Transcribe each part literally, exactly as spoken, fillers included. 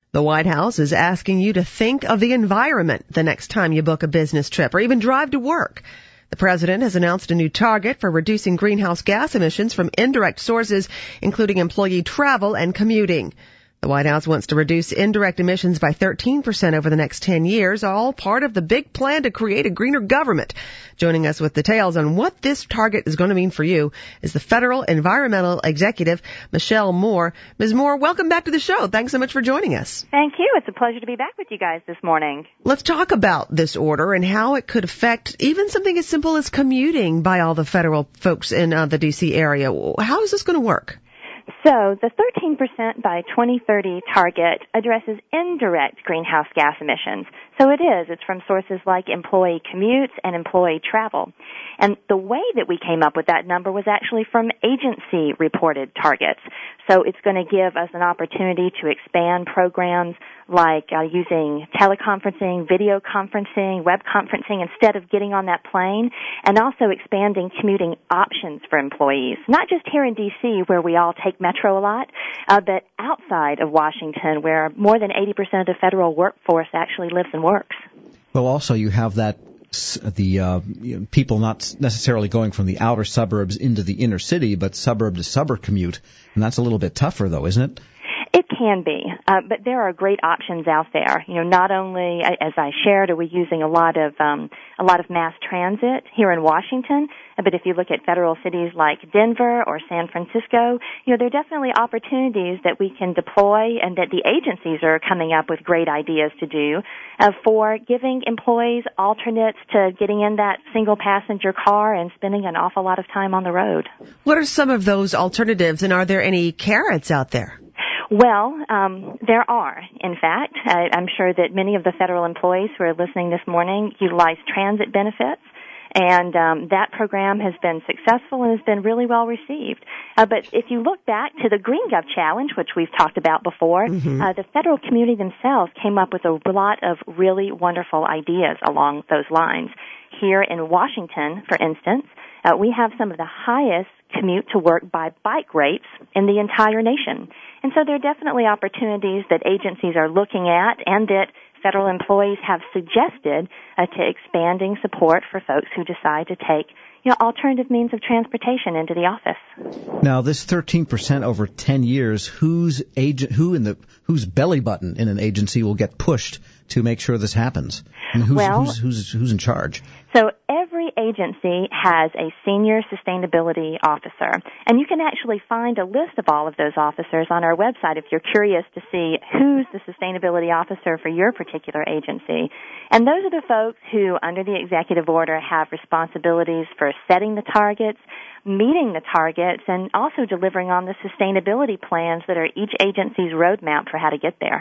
The White House is asking you to think of the environment the next time you book a business trip or even drive to work. The president has announced a new target for reducing greenhouse gas emissions from indirect sources, including employee travel and commuting. The White House wants to reduce indirect emissions by thirteen percent over the next ten years, all part of the big plan to create a greener government. Joining us with details on what this target is going to mean for you is the federal environmental executive, Michelle Moore. Miz Moore, welcome back to the show. Thanks so much for joining us. Thank you. It's a pleasure to be back with you guys this morning. Let's talk about this order and how it could affect even something as simple as commuting by all the federal folks in uh, the D C area. How is this going to work? So the thirteen percent by twenty thirty target addresses indirect greenhouse gas emissions. So it is. It's from sources like employee commutes and employee travel. And the way that we came up with that number was actually from agency-reported targets. So it's going to give us an opportunity to expand programs like uh, using teleconferencing, video conferencing, web conferencing instead of getting on that plane, and also expanding commuting options for employees, not just here in D C where we all take Metro a lot, uh, but outside of Washington where more than eighty percent of the federal workforce actually lives and works. Well, also you have that the uh, you know, people not necessarily going from the outer suburbs into the inner city, but suburb to suburb commute, and that's a little bit tougher, though, isn't it? It can be, uh, but there are great options out there. You know, not only, as I shared, are we using a lot of um, a lot of mass transit here in Washington, but if you look at federal cities like Denver or San Francisco, you know, there are definitely opportunities that we can deploy and that the agencies are coming up with great ideas to do uh, for giving employees alternates to getting in that single passenger car and spending an awful lot of time on the road. What are some of those alternatives, and are there any carrots out there? Well, um, there are, in fact. I, I'm sure that many of the federal employees who are listening this morning utilize transit benefits, and um, that program has been successful and has been really well received. Uh, but if you look back to the GreenGov Challenge, which we've talked about before, mm-hmm. uh, the federal community themselves came up with a lot of really wonderful ideas along those lines. Here in Washington, for instance, uh, we have some of the highest commute to work by bike rates in the entire nation. And so there are definitely opportunities that agencies are looking at and that federal employees have suggested uh, to expanding support for folks who decide to take, you know, alternative means of transportation into the office. Now, this thirteen percent over ten years, whose agent, who in the whose belly button in an agency will get pushed to make sure this happens? And who's well, who's, who's who's in charge? So every agency has a senior sustainability officer, and you can actually find a list of all of those officers on our website if you're curious to see who's the sustainability officer for your particular agency. And those are the folks who, under the executive order, have responsibilities for setting the targets, meeting the targets, and also delivering on the sustainability plans that are each agency's roadmap for how to get there.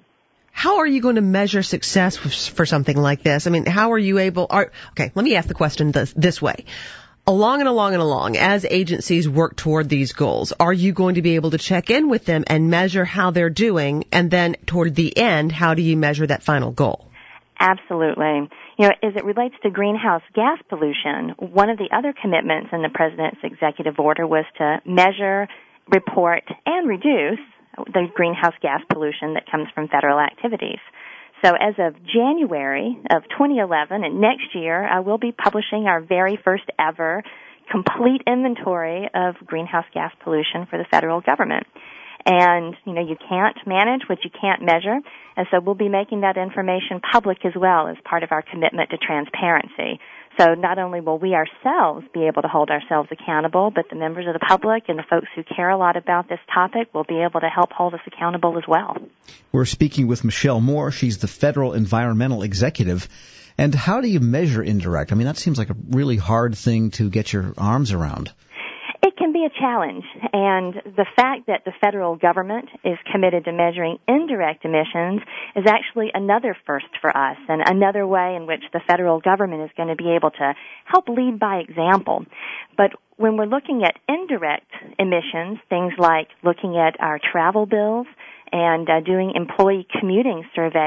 How are you going to measure success for something like this? I mean, how are you able, are, okay, let me ask the question this, this way. Along and along and along, as agencies work toward these goals, are you going to be able to check in with them and measure how they're doing? And then toward the end, how do you measure that final goal? Absolutely. You know, as it relates to greenhouse gas pollution, one of the other commitments in the President's executive order was to measure, report, and reduce the greenhouse gas pollution that comes from federal activities. So as of January of twenty eleven, and next year, uh, we'll be publishing our very first ever complete inventory of greenhouse gas pollution for the federal government. And, you know, you can't manage what you can't measure, and so we'll be making that information public as well as part of our commitment to transparency. So not only will we ourselves be able to hold ourselves accountable, but the members of the public and the folks who care a lot about this topic will be able to help hold us accountable as well. We're speaking with Michelle Moore. She's the Federal Environmental Executive. And how do you measure indirect? I mean, that seems like a really hard thing to get your arms around. It can be a challenge, and the fact that the federal government is committed to measuring indirect emissions is actually another first for us and another way in which the federal government is going to be able to help lead by example. But when we're looking at indirect emissions, things like looking at our travel bills and uh, doing employee commuting surveys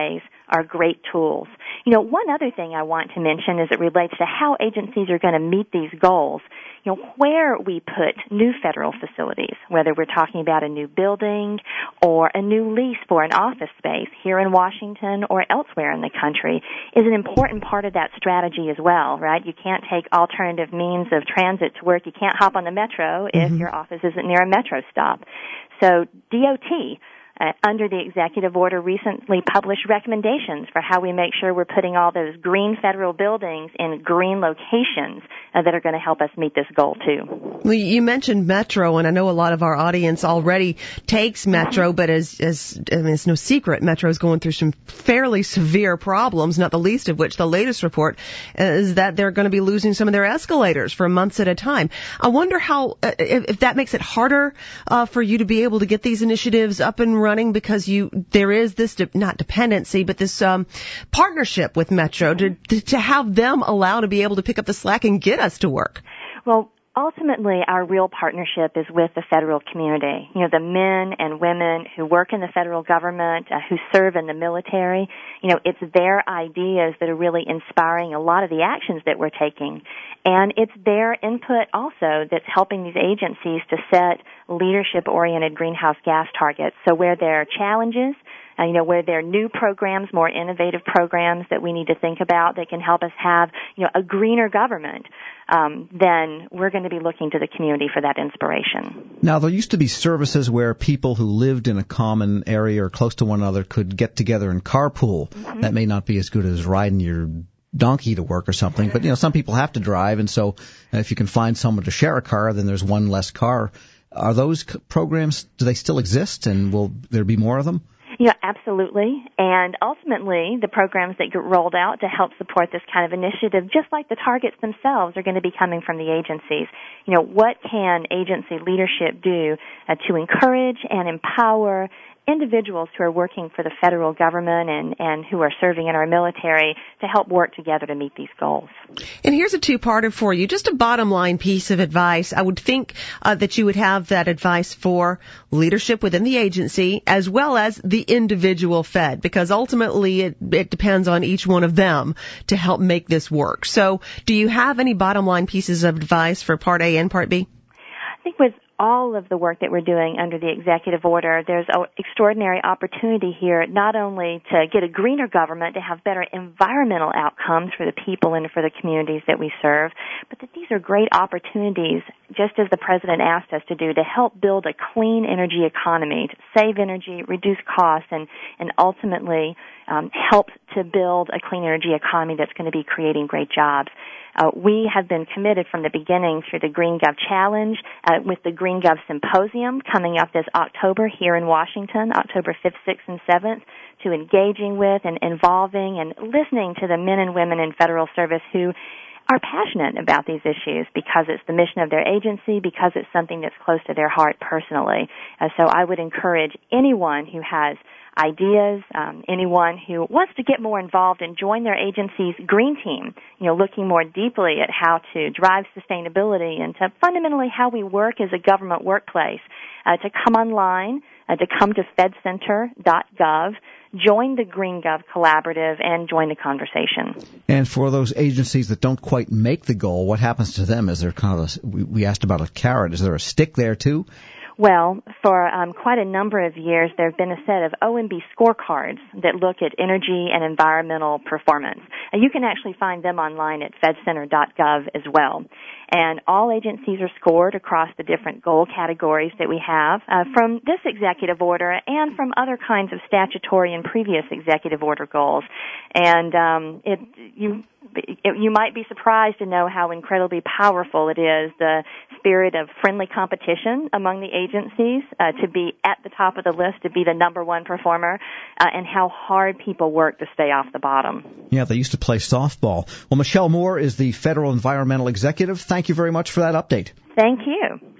are great tools. You know, one other thing I want to mention as it relates to how agencies are going to meet these goals, you know, where we put new federal facilities, whether we're talking about a new building or a new lease for an office space here in Washington or elsewhere in the country, is an important part of that strategy as well, right? You can't take alternative means of transit to work. You can't hop on the metro if Mm-hmm. your office isn't near a metro stop. So D O T, Uh, under the executive order, recently published recommendations for how we make sure we're putting all those green federal buildings in green locations uh, that are going to help us meet this goal, too. Well, you mentioned Metro, and I know a lot of our audience already takes Metro, but as, as I mean, it's no secret, Metro is going through some fairly severe problems, not the least of which the latest report is that they're going to be losing some of their escalators for months at a time. I wonder how, uh, if, if that makes it harder uh, for you to be able to get these initiatives up and running, because you there is this de- not dependency, but this um, partnership with Metro to to have them allow to be able to pick up the slack and get us to work. Well, ultimately, our real partnership is with the federal community. You know, the men and women who work in the federal government, uh, who serve in the military. You know, it's their ideas that are really inspiring a lot of the actions that we're taking. And it's their input also that's helping these agencies to set leadership-oriented greenhouse gas targets. So where there are challenges, Uh, you know, where there are new programs, more innovative programs that we need to think about that can help us have, you know, a greener government, um, then we're going to be looking to the community for that inspiration. Now, there used to be services where people who lived in a common area or close to one another could get together and carpool. Mm-hmm. That may not be as good as riding your donkey to work or something, but, you know, some people have to drive, and so if you can find someone to share a car, then there's one less car. Are those programs, do they still exist, and will there be more of them? Yeah, absolutely. And ultimately, the programs that get rolled out to help support this kind of initiative, just like the targets themselves, are going to be coming from the agencies. You know, what can agency leadership do uh, to encourage and empower individuals who are working for the federal government and, and who are serving in our military to help work together to meet these goals. And here's a two-parter for you, just a bottom line piece of advice. I would think uh, that you would have that advice for leadership within the agency as well as the individual Fed, because ultimately it, it depends on each one of them to help make this work. So do you have any bottom line pieces of advice for Part A and Part B? I think with all of the work that we're doing under the executive order, there's an extraordinary opportunity here not only to get a greener government, to have better environmental outcomes for the people and for the communities that we serve, but that these are great opportunities, just as the President asked us to do, to help build a clean energy economy, to save energy, reduce costs, and, and ultimately um, help to build a clean energy economy that's going to be creating great jobs. Uh, we have been committed from the beginning through the Green Gov Challenge, uh, with the Green Gov Symposium coming up this October here in Washington, October fifth, sixth, and seventh, to engaging with and involving and listening to the men and women in federal service who are passionate about these issues because it's the mission of their agency, because it's something that's close to their heart personally. Uh, so I would encourage anyone who has ideas, um, anyone who wants to get more involved and join their agency's green team, you know, looking more deeply at how to drive sustainability and to fundamentally how we work as a government workplace, uh, to come online, uh, to come to fed center dot gov, join the Green Gov Collaborative, and join the conversation. And for those agencies that don't quite make the goal, what happens to them? Is there kind of a, we, we asked about a carrot. Is there a stick there too? Well, for um, quite a number of years, there have been a set of O M B scorecards that look at energy and environmental performance. And you can actually find them online at fed center dot gov as well. And all agencies are scored across the different goal categories that we have uh, from this executive order and from other kinds of statutory and previous executive order goals. And um, it, you you might be surprised to know how incredibly powerful it is, the spirit of friendly competition among the agencies, uh, to be at the top of the list, to be the number one performer, uh, and how hard people work to stay off the bottom. Yeah, they used to play softball. Well, Michelle Moore is the Federal Environmental Executive. Thank you very much for that update. Thank you.